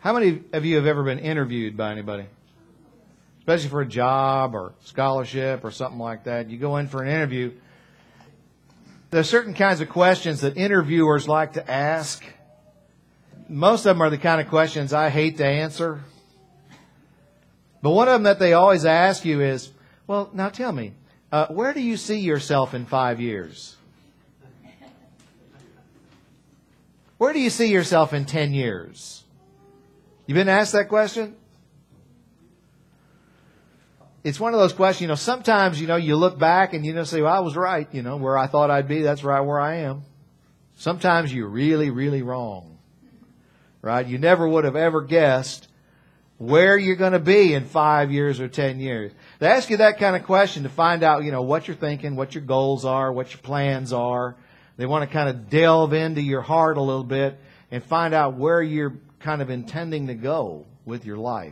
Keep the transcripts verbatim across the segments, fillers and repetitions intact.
How many of you have ever been interviewed by anybody? Especially for a job or scholarship or something like that. You go in for an interview. There are certain kinds of questions that interviewers like to ask. Most of them are the kind of questions I hate to answer. But one of them that they always ask you is, well, now tell me, uh, where do you see yourself in five years? Where do you see yourself in ten years? You been asked that question? It's one of those questions, you know, sometimes, you know, you look back and you know, say, well, I was right, you know, where I thought I'd be, that's right where I am. Sometimes you're really, really wrong. Right? You never would have ever guessed where you're going to be in five years or ten years. They ask you that kind of question to find out, you know, what you're thinking, what your goals are, what your plans are. They want to kind of delve into your heart a little bit and find out where you're kind of intending to go with your life.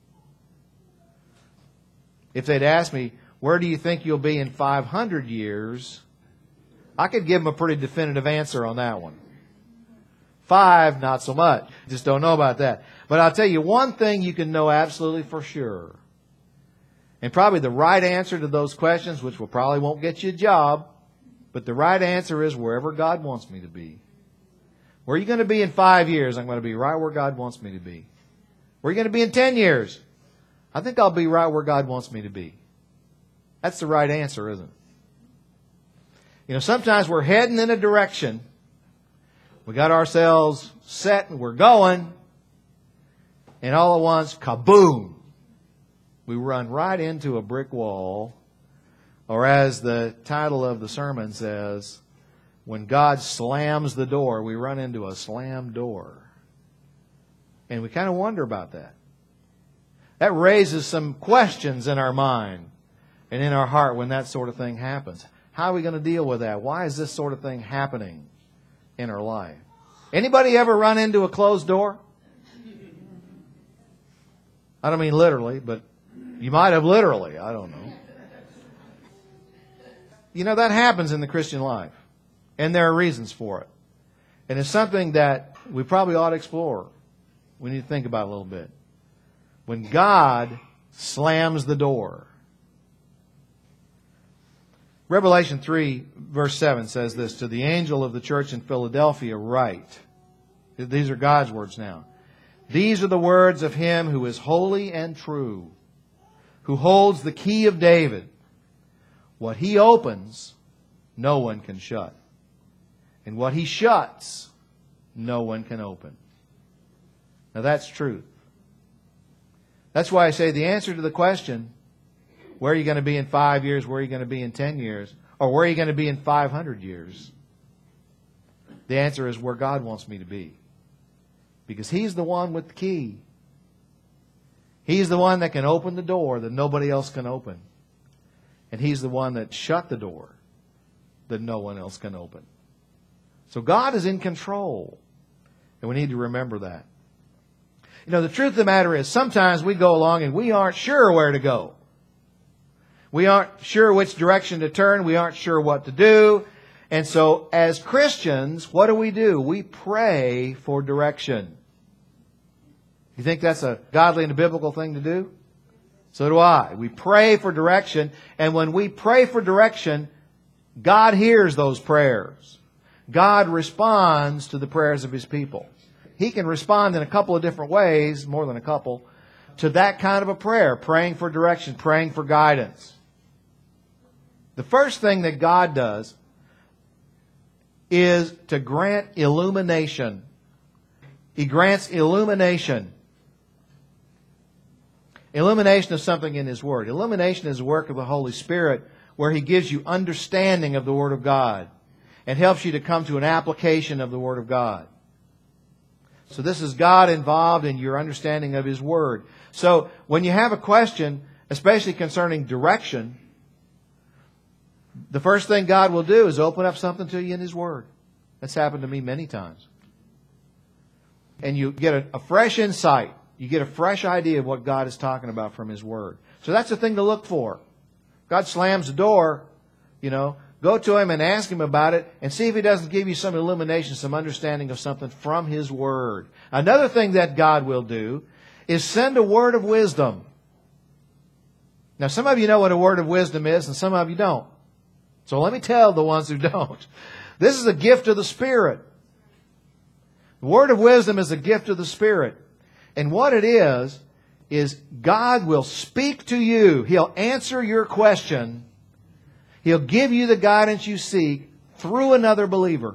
If they'd ask me, where do you think you'll be in five hundred years? I could give them a pretty definitive answer on that one. Five, not so much. Just don't know about that. But I'll tell you one thing you can know absolutely for sure. And probably the right answer to those questions, which will probably won't get you a job, but the right answer is wherever God wants me to be. Where are you going to be in five years? I'm going to be right where God wants me to be. Where are you going to be in ten years? I think I'll be right where God wants me to be. That's the right answer, isn't it? You know, sometimes we're heading in a direction. We got ourselves set and we're going. And all at once, kaboom! We run right into a brick wall. Or as the title of the sermon says, when God slams the door, we run into a slammed door. And we kind of wonder about that. That raises some questions in our mind and in our heart when that sort of thing happens. How are we going to deal with that? Why is this sort of thing happening in our life? Anybody ever run into a closed door? I don't mean literally, but you might have literally. I don't know. You know, that happens in the Christian life. And there are reasons for it. And it's something that we probably ought to explore. We need to think about it a little bit. When God slams the door. Revelation three, verse seven says this, to the angel of the church in Philadelphia write. These are God's words now. These are the words of him who is holy and true, who holds the key of David. What he opens, no one can shut. And what he shuts, no one can open. Now that's truth. That's why I say the answer to the question, where are you going to be in five years, where are you going to be in ten years, or where are you going to be in five hundred years? The answer is where God wants me to be. Because He's the one with the key. He's the one that can open the door that nobody else can open. And He's the one that shut the door that no one else can open. So God is in control. And we need to remember that. You know, the truth of the matter is sometimes we go along and we aren't sure where to go. We aren't sure which direction to turn. We aren't sure what to do. And so as Christians, what do we do? We pray for direction. You think that's a godly and a biblical thing to do? So do I. We pray for direction. And when we pray for direction, God hears those prayers. God responds to the prayers of His people. He can respond in a couple of different ways, more than a couple, to that kind of a prayer, praying for direction, praying for guidance. The first thing that God does is to grant illumination. He grants illumination. Illumination of something in His Word. Illumination is a work of the Holy Spirit where He gives you understanding of the Word of God and helps you to come to an application of the Word of God. So this is God involved in your understanding of His Word. So when you have a question, especially concerning direction, the first thing God will do is open up something to you in His Word. That's happened to me many times. And you get a, a fresh insight. You get a fresh idea of what God is talking about from His Word. So that's the thing to look for. God slams the door, you know, Go to Him and ask Him about it and see if He doesn't give you some illumination, some understanding of something from His Word. Another thing that God will do is send a word of wisdom. Now, some of you know what a word of wisdom is and some of you don't. So let me tell the ones who don't. This is a gift of the Spirit. The word of wisdom is a gift of the Spirit. And what it is, is God will speak to you. He'll answer your question. He'll give you the guidance you seek through another believer.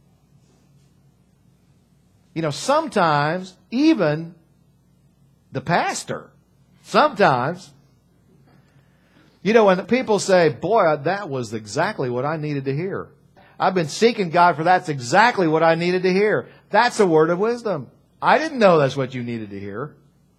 You know, sometimes even the pastor, sometimes, you know, when the people say, boy, that was exactly what I needed to hear. I've been seeking God for that's exactly what I needed to hear. That's a word of wisdom. I didn't know that's what you needed to hear.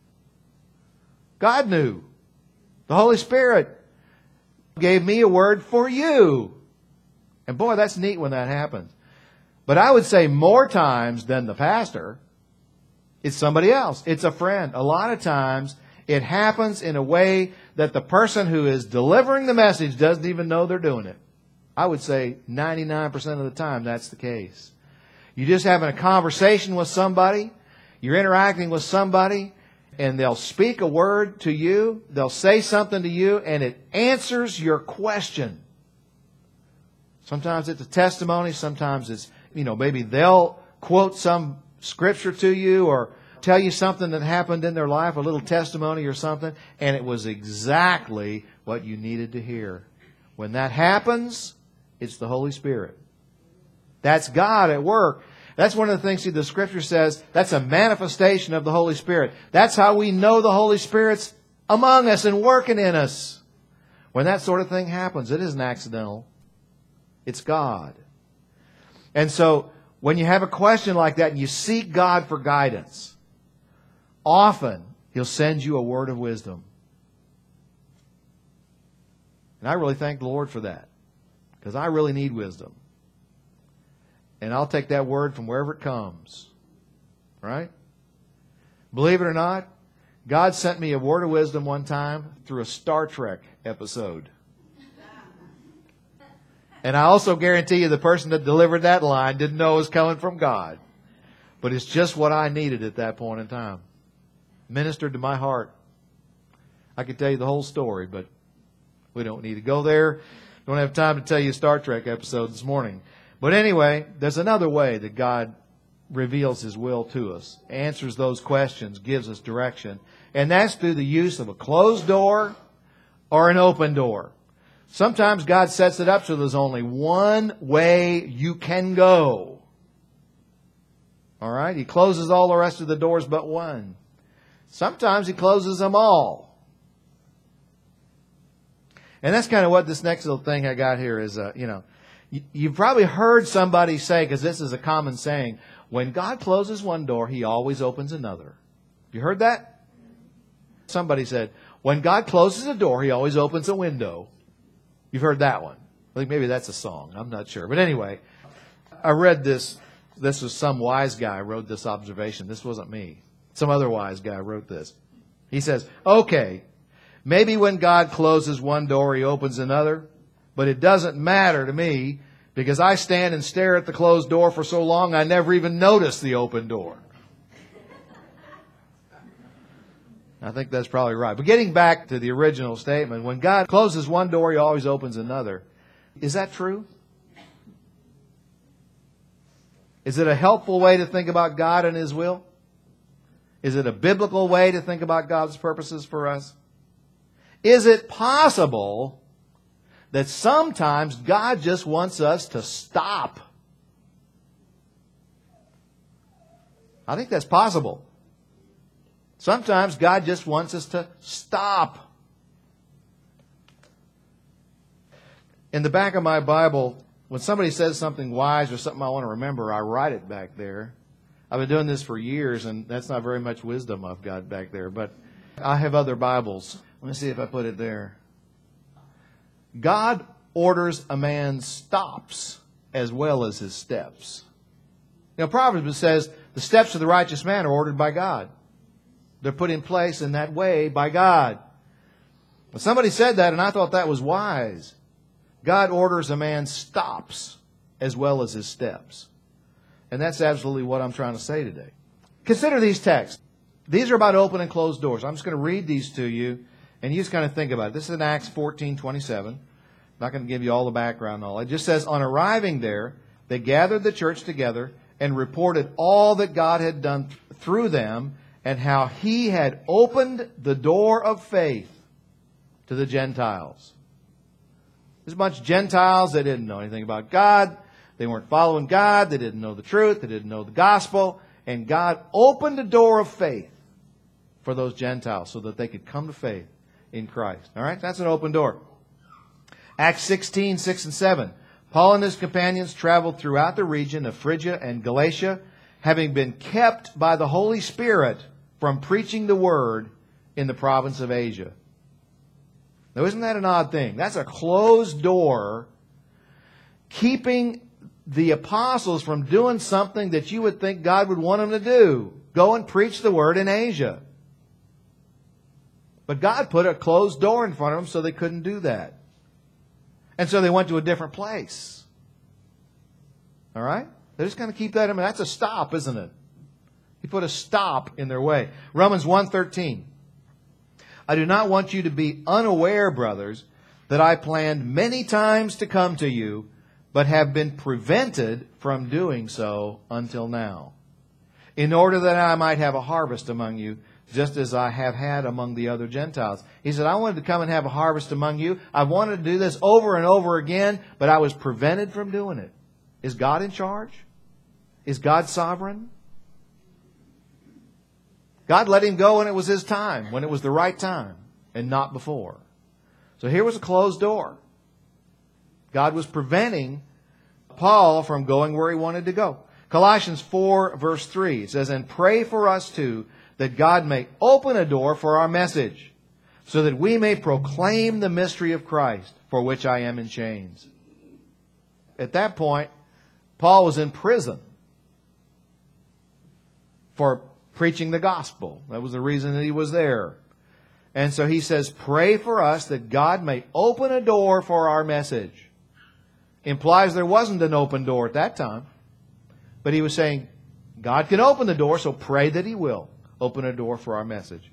God knew. The Holy Spirit gave me a word for you. And boy, that's neat when that happens. But I would say more times than the pastor, it's somebody else. It's a friend. A lot of times it happens in a way that the person who is delivering the message doesn't even know they're doing it. I would say ninety-nine percent of the time that's the case. You're just having a conversation with somebody. You're interacting with somebody. And they'll speak a word to you. They'll say something to you. And it answers your question. Sometimes it's a testimony. Sometimes it's, you know, maybe they'll quote some scripture to you or tell you something that happened in their life, a little testimony or something. And it was exactly what you needed to hear. When that happens, it's the Holy Spirit. That's God at work. That's one of the things, see, the Scripture says, that's a manifestation of the Holy Spirit. That's how we know the Holy Spirit's among us and working in us. When that sort of thing happens, it isn't accidental. It's God. And so, when you have a question like that and you seek God for guidance, often He'll send you a word of wisdom. And I really thank the Lord for that. Because I really need wisdom. And I'll take that word from wherever it comes. Right? Believe it or not, God sent me a word of wisdom one time through a Star Trek episode. And I also guarantee you the person that delivered that line didn't know it was coming from God. But it's just what I needed at that point in time. Ministered to my heart. I could tell you the whole story, but we don't need to go there. Don't have time to tell you a Star Trek episode this morning. But anyway, there's another way that God reveals His will to us, answers those questions, gives us direction. And that's through the use of a closed door or an open door. Sometimes God sets it up so there's only one way you can go. All right? He closes all the rest of the doors but one. Sometimes He closes them all. And that's kind of what this next little thing I got here is, uh, you know, you've probably heard somebody say, because this is a common saying, when God closes one door, He always opens another. You heard that? Somebody said, when God closes a door, He always opens a window. You've heard that one. I think maybe that's a song. I'm not sure. But anyway, I read this. This was some wise guy wrote this observation. This wasn't me. Some other wise guy wrote this. He says, okay, maybe when God closes one door, He opens another. But it doesn't matter to me because I stand and stare at the closed door for so long I never even notice the open door. I think that's probably right. But getting back to the original statement, when God closes one door, He always opens another. Is that true? Is it a helpful way to think about God and His will? Is it a biblical way to think about God's purposes for us? Is it possible that sometimes God just wants us to stop? I think that's possible. Sometimes God just wants us to stop. In the back of my Bible, when somebody says something wise or something I want to remember, I write it back there. I've been doing this for years, and that's not very much wisdom I've got back there. But I have other Bibles. Let me see if I put it there. God orders a man's stops as well as his steps. You know, Proverbs says the steps of the righteous man are ordered by God. They're put in place in that way by God. But somebody said that, and I thought that was wise. God orders a man's stops as well as his steps. And that's absolutely what I'm trying to say today. Consider these texts. These are about open and closed doors. I'm just going to read these to you, and you just kind of think about it. This is in Acts fourteen twenty-seven. I'm not going to give you all the background knowledge. It just says, on arriving there, they gathered the church together and reported all that God had done through them and how He had opened the door of faith to the Gentiles. There's a bunch of Gentiles that didn't know anything about God. They weren't following God. They didn't know the truth. They didn't know the gospel. And God opened the door of faith for those Gentiles so that they could come to faith in Christ. All right? That's an open door. Acts sixteen, six and seven. Paul and his companions traveled throughout the region of Phrygia and Galatia, having been kept by the Holy Spirit from preaching the word in the province of Asia. Now, isn't that an odd thing? That's a closed door keeping the apostles from doing something that you would think God would want them to do. Go and preach the word in Asia. But God put a closed door in front of them so they couldn't do that. And so they went to a different place. All right? They just kind of keep that in mind. That's a stop, isn't it? He put a stop in their way. Romans one thirteen. I do not want you to be unaware, brothers, that I planned many times to come to you, but have been prevented from doing so until now, in order that I might have a harvest among you, just as I have had among the other Gentiles. He said, I wanted to come and have a harvest among you. I wanted to do this over and over again, but I was prevented from doing it. Is God in charge? Is God sovereign? God let him go when it was his time, when it was the right time, and not before. So here was a closed door. God was preventing Paul from going where he wanted to go. Colossians four, verse three, it says, and pray for us too, that God may open a door for our message, so that we may proclaim the mystery of Christ, for which I am in chains. At that point, Paul was in prison for preaching the gospel. That was the reason that he was there. And so he says, pray for us that God may open a door for our message. Implies there wasn't an open door at that time. But he was saying, God can open the door, so pray that He will open a door for our message.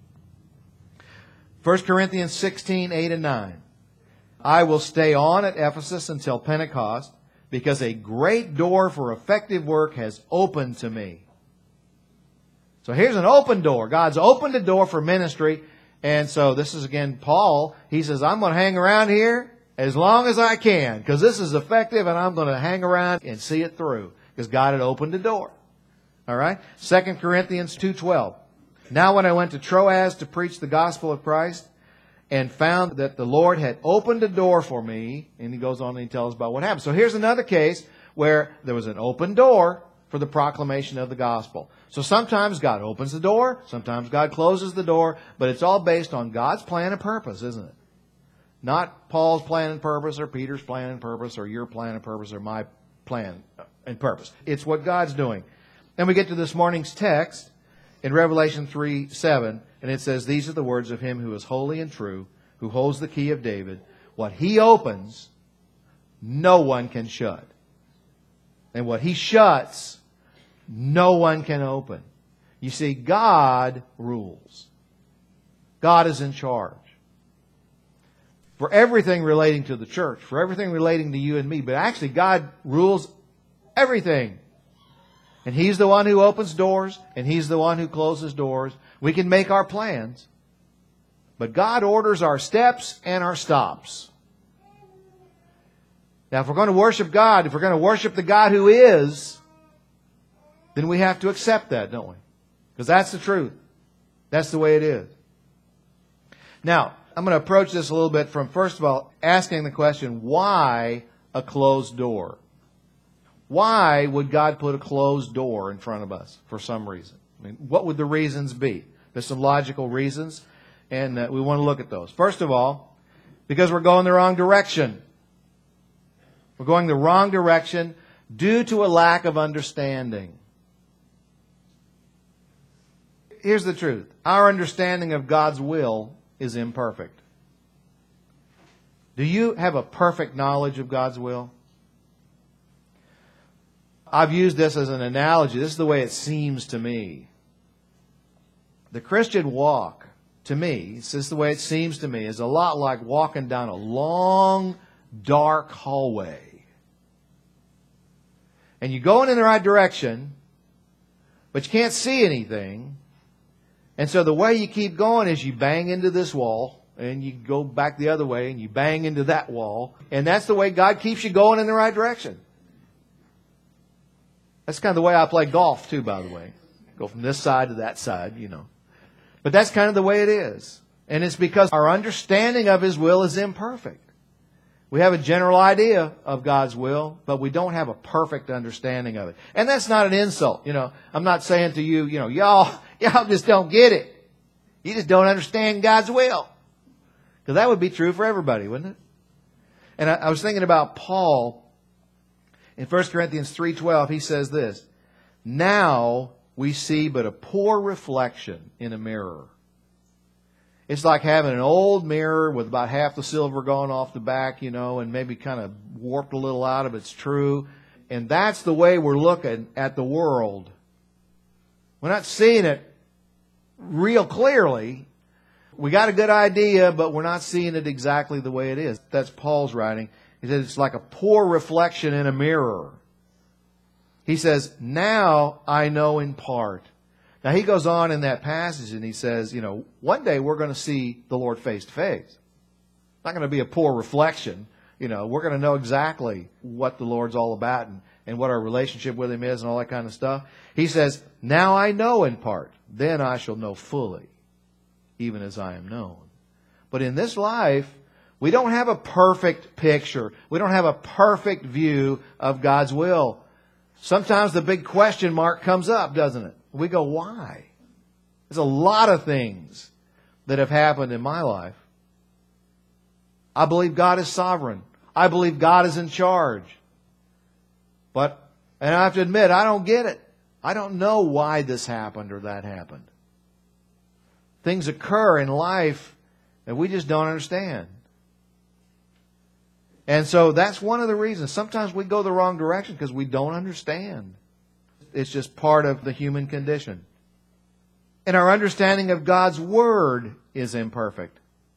First Corinthians sixteen, eight and nine. I will stay on at Ephesus until Pentecost, because a great door for effective work has opened to me. So here's an open door. God's opened a door for ministry. And so this is again Paul. He says, I'm going to hang around here as long as I can, because this is effective, and I'm going to hang around and see it through, because God had opened the door. All right? Second Corinthians two twelve. Now when I went to Troas to preach the gospel of Christ, and found that the Lord had opened a door for me, and he goes on and he tells about what happened. So here's another case where there was an open door for the proclamation of the gospel. So sometimes God opens the door, sometimes God closes the door, but it's all based on God's plan and purpose, isn't it? Not Paul's plan and purpose, or Peter's plan and purpose, or your plan and purpose, or my plan and purpose. It's what God's doing. And we get to this morning's text in Revelation three seven, and it says, these are the words of Him who is holy and true, who holds the key of David. What He opens, no one can shut. And what He shuts, no one can open. You see, God rules. God is in charge. For everything relating to the church, for everything relating to you and me, but actually God rules everything. And He's the one who opens doors, and He's the one who closes doors. We can make our plans, but God orders our steps and our stops. Now, if we're going to worship God, if we're going to worship the God who is, then we have to accept that, don't we? Because that's the truth. That's the way it is. Now, I'm going to approach this a little bit from, first of all, asking the question, why a closed door? Why would God put a closed door in front of us for some reason? I mean, what would the reasons be? There's some logical reasons, and uh, we want to look at those. First of all, because we're going the wrong direction. We're going the wrong direction due to a lack of understanding. Here's the truth. Our understanding of God's will is imperfect. Do you have a perfect knowledge of God's will? I've used this as an analogy. This is the way it seems to me. The Christian walk, to me, this is the way it seems to me, is a lot like walking down a long, dark hallway. And you're going in the right direction, but you can't see anything. And so the way you keep going is you bang into this wall, and you go back the other way, and you bang into that wall. And that's the way God keeps you going in the right direction. That's kind of the way I play golf, too, by the way. Go from this side to that side, you know. But that's kind of the way it is. And it's because our understanding of His will is imperfect. We have a general idea of God's will, but we don't have a perfect understanding of it. And that's not an insult. You know, I'm not saying to you, you know, y'all, y'all just don't get it. You just don't understand God's will. Because that would be true for everybody, wouldn't it? And I, I was thinking about Paul. In First Corinthians three twelve, he says this, "Now we see but a poor reflection in a mirror." It's like having an old mirror with about half the silver gone off the back, you know, and maybe kind of warped a little out of its true. And that's the way we're looking at the world. We're not seeing it real clearly. We got a good idea, but we're not seeing it exactly the way it is. That's Paul's writing. He says it's like a poor reflection in a mirror. He says, "Now I know in part." Now he goes on in that passage and he says, you know, one day we're going to see the Lord face to face. It's not going to be a poor reflection. You know, we're going to know exactly what the Lord's all about and, and what our relationship with Him is and all that kind of stuff. He says, "Now I know in part, then I shall know fully, even as I am known." But in this life, we don't have a perfect picture. We don't have a perfect view of God's will. Sometimes the big question mark comes up, doesn't it? We go, why? There's a lot of things that have happened in my life. I believe God is sovereign. I believe God is in charge. But, and I have to admit, I don't get it. I don't know why this happened or that happened. Things occur in life that we just don't understand. And so that's one of the reasons. Sometimes we go the wrong direction because we don't understand. It's just part of the human condition. And our understanding of God's Word is imperfect.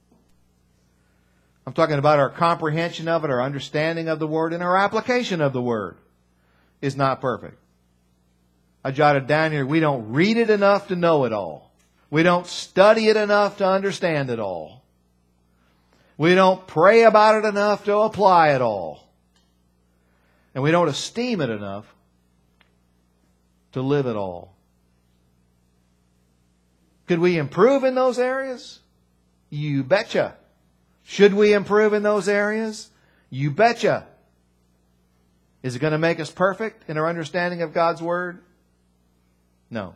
I'm talking about our comprehension of it, our understanding of the Word, and our application of the Word is not perfect. I jotted down here, we don't read it enough to know it all. We don't study it enough to understand it all. We don't pray about it enough to apply it all. And we don't esteem it enough to live it all. Could we improve in those areas? You betcha. Should we improve in those areas? You betcha. Is it going to make us perfect in our understanding of God's Word? No.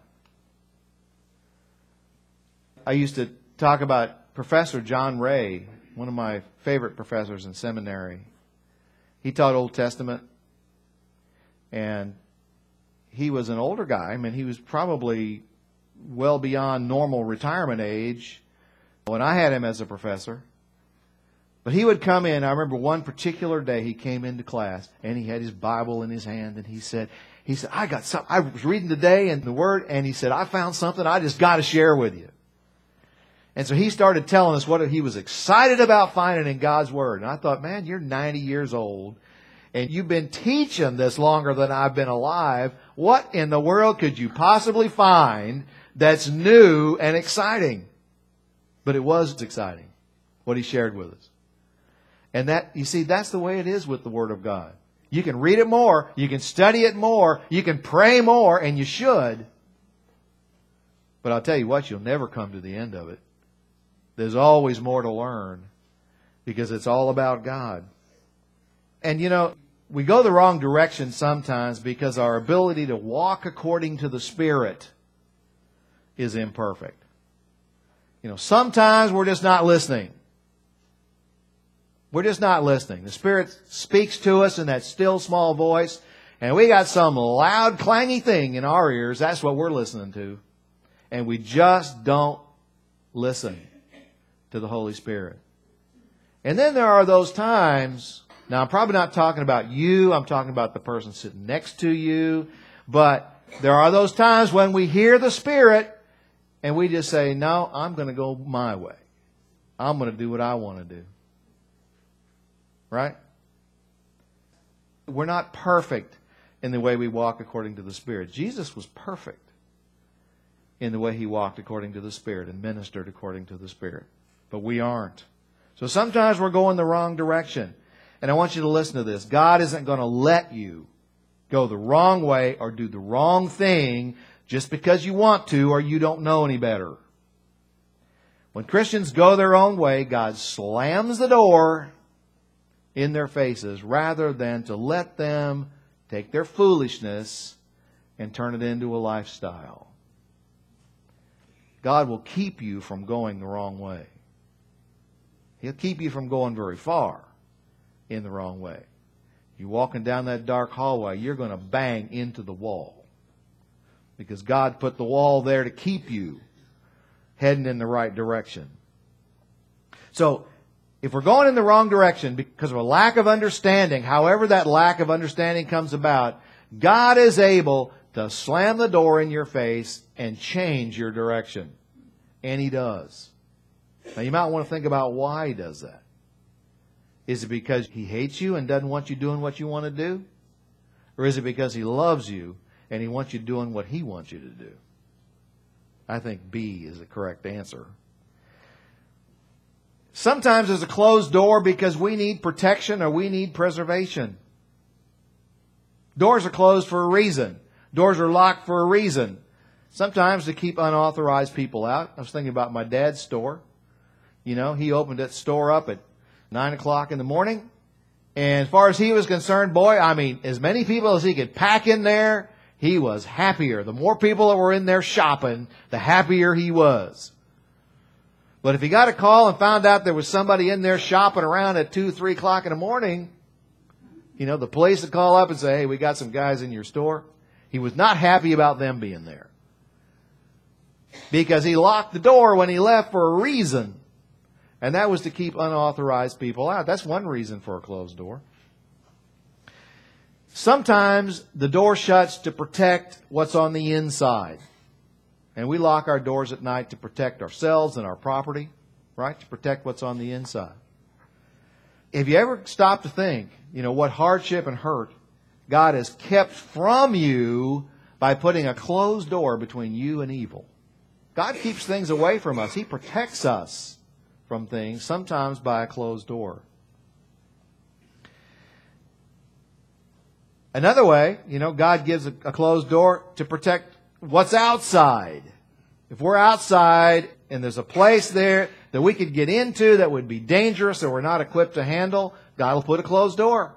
I used to talk about Professor John Ray, one of my favorite professors in seminary. He taught Old Testament, and he was an older guy. I mean, he was probably well beyond normal retirement age when I had him as a professor. But he would come in. I remember one particular day he came into class, and he had his Bible in his hand, and he said, he said, I got something. I was reading today in the Word, and he said, I found something I just got to share with you. And so he started telling us what he was excited about finding in God's Word. And I thought, man, you're ninety years old, and you've been teaching this longer than I've been alive. What in the world could you possibly find that's new and exciting? But it was exciting, what he shared with us. And that, you see, that's the way it is with the Word of God. You can read it more, you can study it more, you can pray more, and you should. But I'll tell you what, you'll never come to the end of it. There's always more to learn because it's all about God. And you know, we go the wrong direction sometimes because our ability to walk according to the Spirit is imperfect. You know, sometimes we're just not listening. We're just not listening. The Spirit speaks to us in that still small voice, and we got some loud clangy thing in our ears. That's what we're listening to. And we just don't listen to the Holy Spirit. And then there are those times, now I'm probably not talking about you, I'm talking about the person sitting next to you, but there are those times when we hear the Spirit and we just say, no, I'm going to go my way. I'm going to do what I want to do. Right? We're not perfect in the way we walk according to the Spirit. Jesus was perfect in the way He walked according to the Spirit and ministered according to the Spirit. But we aren't. So sometimes we're going the wrong direction. And I want you to listen to this. God isn't going to let you go the wrong way or do the wrong thing just because you want to or you don't know any better. When Christians go their own way, God slams the door in their faces rather than to let them take their foolishness and turn it into a lifestyle. God will keep you from going the wrong way. He'll keep you from going very far in the wrong way. You're walking down that dark hallway, you're going to bang into the wall. Because God put the wall there to keep you heading in the right direction. So, if we're going in the wrong direction because of a lack of understanding, however that lack of understanding comes about, God is able to slam the door in your face and change your direction. And He does. Now you might want to think about why He does that. Is it because He hates you and doesn't want you doing what you want to do? Or is it because He loves you and He wants you doing what He wants you to do? I think B is the correct answer. Sometimes there's a closed door because we need protection or we need preservation. Doors are closed for a reason. Doors are locked for a reason. Sometimes to keep unauthorized people out. I was thinking about my dad's store. You know, he opened that store up at nine o'clock in the morning. And as far as he was concerned, boy, I mean, as many people as he could pack in there, he was happier. The more people that were in there shopping, the happier he was. But if he got a call and found out there was somebody in there shopping around at two, three o'clock in the morning, you know, the police would call up and say, hey, we got some guys in your store. He was not happy about them being there. Because he locked the door when he left for a reason. And that was to keep unauthorized people out. That's one reason for a closed door. Sometimes the door shuts to protect what's on the inside. And we lock our doors at night to protect ourselves and our property, right? To protect what's on the inside. Have you ever stopped to think, you know, what hardship and hurt God has kept from you by putting a closed door between you and evil? God keeps things away from us. He protects us from things, sometimes by a closed door. Another way, you know, God gives a, a closed door to protect what's outside. If we're outside and there's a place there that we could get into that would be dangerous or we're not equipped to handle, God will put a closed door.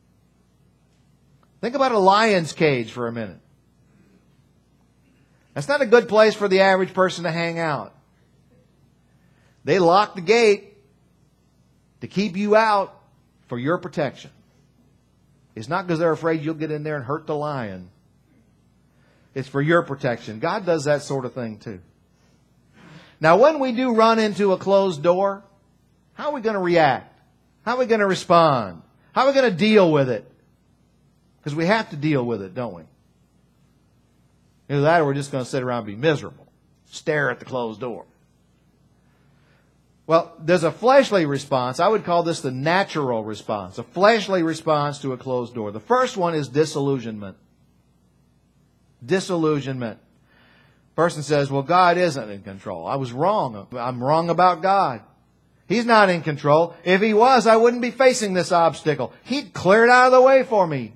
Think about a lion's cage for a minute. That's not a good place for the average person to hang out. They lock the gate to keep you out for your protection. It's not because they're afraid you'll get in there and hurt the lion. It's for your protection. God does that sort of thing too. Now, when we do run into a closed door, how are we going to react? How are we going to respond? How are we going to deal with it? Because we have to deal with it, don't we? Either that or we're just going to sit around and be miserable. Stare at the closed door. Well, there's a fleshly response. I would call this the natural response. A fleshly response to a closed door. The first one is disillusionment. Disillusionment. Person says, well, God isn't in control. I was wrong. I'm wrong about God. He's not in control. If He was, I wouldn't be facing this obstacle. He'd clear it out of the way for me.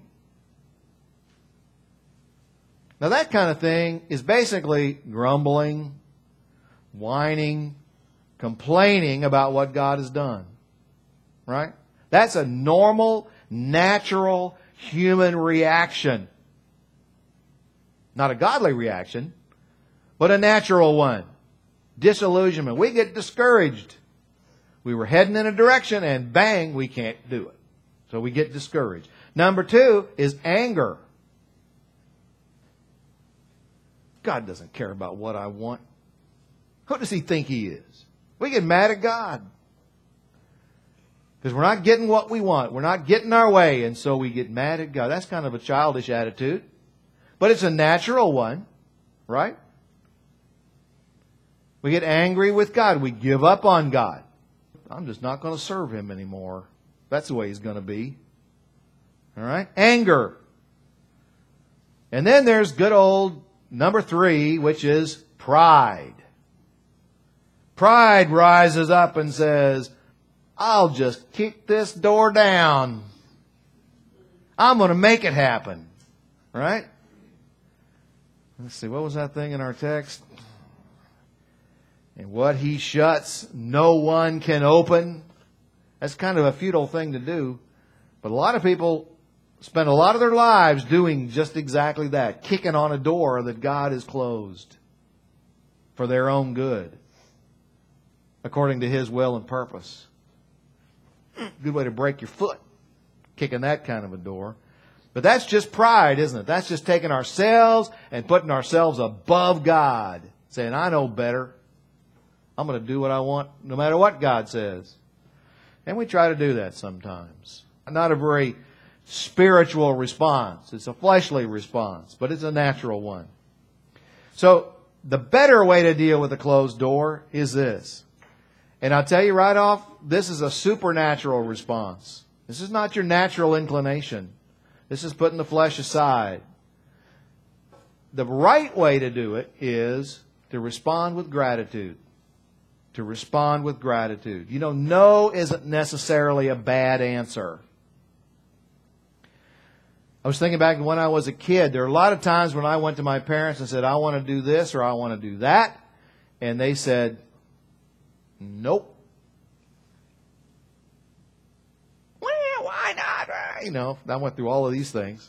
Now that kind of thing is basically grumbling, whining, complaining about what God has done. Right? That's a normal, natural, human reaction. Not a godly reaction, but a natural one. Disillusionment. We get discouraged. We were heading in a direction and bang, we can't do it. So we get discouraged. Number two is anger. God doesn't care about what I want. Who does He think He is? We get mad at God. Because we're not getting what we want. We're not getting our way, and so we get mad at God. That's kind of a childish attitude. But it's a natural one, right? We get angry with God. We give up on God. I'm just not going to serve Him anymore. That's the way He's going to be. All right? Anger. And then there's good old number three, which is pride. Pride rises up and says, I'll just kick this door down. I'm going to make it happen. Right? Let's see, what was that thing in our text? And what He shuts, no one can open. That's kind of a futile thing to do. But a lot of people spend a lot of their lives doing just exactly that. Kicking on a door that God has closed for their own good, according to His will and purpose. Good way to break your foot, kicking that kind of a door. But that's just pride, isn't it? That's just taking ourselves and putting ourselves above God. Saying, I know better. I'm going to do what I want no matter what God says. And we try to do that sometimes. Not a very spiritual response. It's a fleshly response, but it's a natural one. So the better way to deal with a closed door is this. And I'll tell you right off, this is a supernatural response. This is not your natural inclination. This is putting the flesh aside. The right way to do it is to respond with gratitude. To respond with gratitude. You know, no isn't necessarily a bad answer. I was thinking back when I was a kid, there are a lot of times when I went to my parents and said, I want to do this or I want to do that. And they said, nope. Well, why not? You know, I went through all of these things.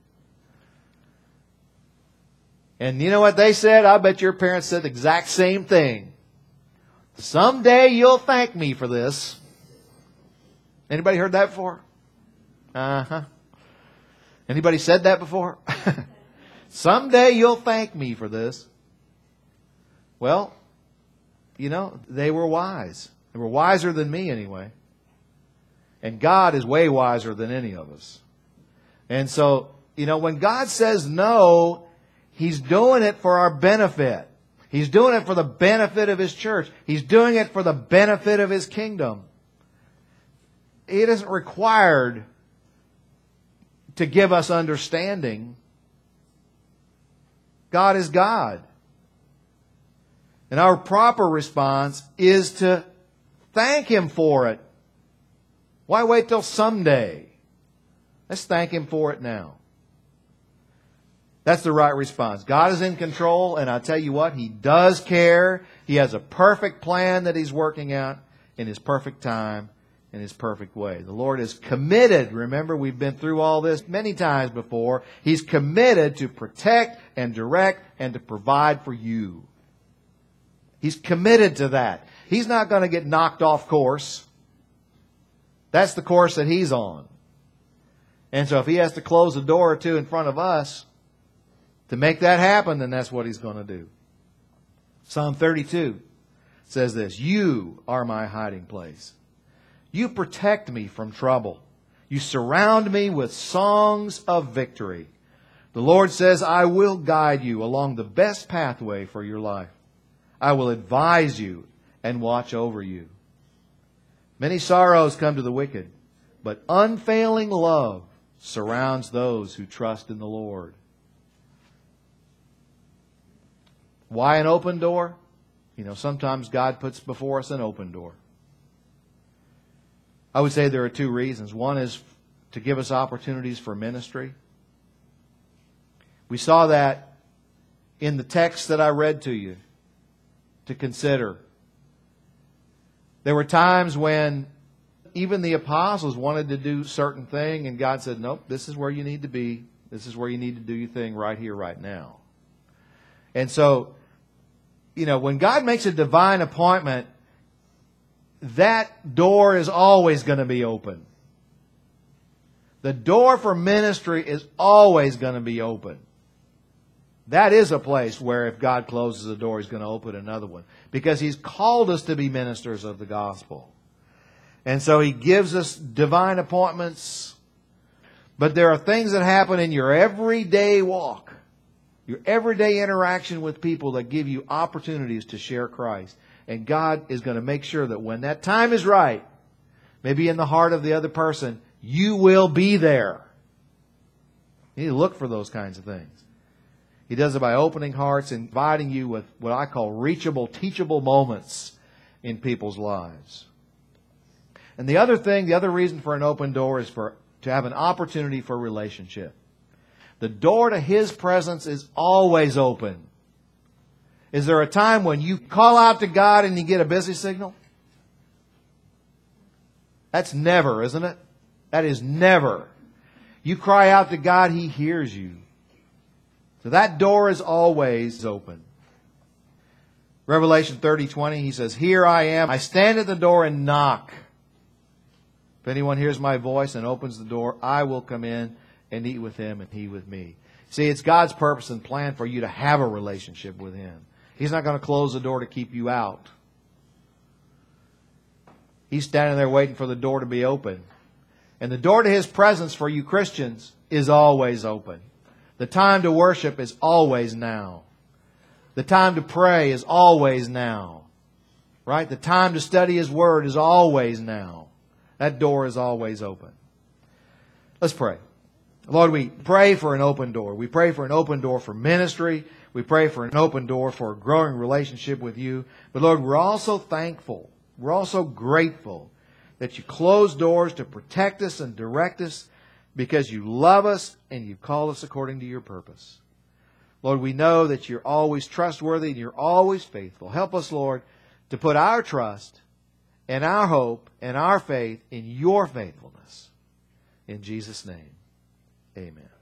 And you know what they said? I bet your parents said the exact same thing. Someday you'll thank me for this. Anybody heard that before? Uh-huh. Anybody said that before? Someday you'll thank me for this. Well, you know, they were wise. They were wiser than me anyway. And God is way wiser than any of us. And so, you know, when God says no, He's doing it for our benefit. He's doing it for the benefit of His church. He's doing it for the benefit of His kingdom. It isn't required to give us understanding. God is God. And our proper response is to thank Him for it. Why wait till someday? Let's thank Him for it now. That's the right response. God is in control, and I tell you what, He does care. He has a perfect plan that He's working out in His perfect time, in His perfect way. The Lord is committed. Remember, we've been through all this many times before. He's committed to protect and direct and to provide for you. He's committed to that. He's not going to get knocked off course. That's the course that He's on. And so if He has to close a door or two in front of us to make that happen, then that's what He's going to do. Psalm thirty-two says this, You are my hiding place. You protect me from trouble. You surround me with songs of victory. The Lord says, I will guide you along the best pathway for your life. I will advise you and watch over you. Many sorrows come to the wicked, but unfailing love surrounds those who trust in the Lord. Why an open door? You know, sometimes God puts before us an open door. I would say there are two reasons. One is to give us opportunities for ministry. We saw that in the text that I read to you to consider. There were times when even the apostles wanted to do certain thing and God said, nope, this is where you need to be. This is where you need to do your thing right here, right now. And so, you know, when God makes a divine appointment, that door is always going to be open. The door for ministry is always going to be open. That is a place where if God closes a door, He's going to open another one. Because He's called us to be ministers of the gospel. And so He gives us divine appointments. But there are things that happen in your everyday walk, your everyday interaction with people that give you opportunities to share Christ. And God is going to make sure that when that time is right, maybe in the heart of the other person, you will be there. You need to look for those kinds of things. He does it by opening hearts, inviting you with what I call reachable, teachable moments in people's lives. And the other thing, the other reason for an open door is for to have an opportunity for relationship. The door to His presence is always open. Is there a time when you call out to God and you get a busy signal? That's never, isn't it? That is never. You cry out to God, He hears you. So that door is always open. Revelation thirty twenty, He says, "Here I am. I stand at the door and knock. If anyone hears my voice and opens the door, I will come in and eat with him and he with me." See, it's God's purpose and plan for you to have a relationship with Him. He's not going to close the door to keep you out. He's standing there waiting for the door to be open. And the door to His presence for you Christians is always open. The time to worship is always now. The time to pray is always now. Right? The time to study His Word is always now. That door is always open. Let's pray. Lord, we pray for an open door. We pray for an open door for ministry. We pray for an open door for a growing relationship with You. But Lord, we're also thankful. We're also grateful that You close doors to protect us and direct us because You love us and You've called us according to Your purpose. Lord, we know that You're always trustworthy and You're always faithful. Help us, Lord, to put our trust and our hope and our faith in Your faithfulness. In Jesus' name, amen.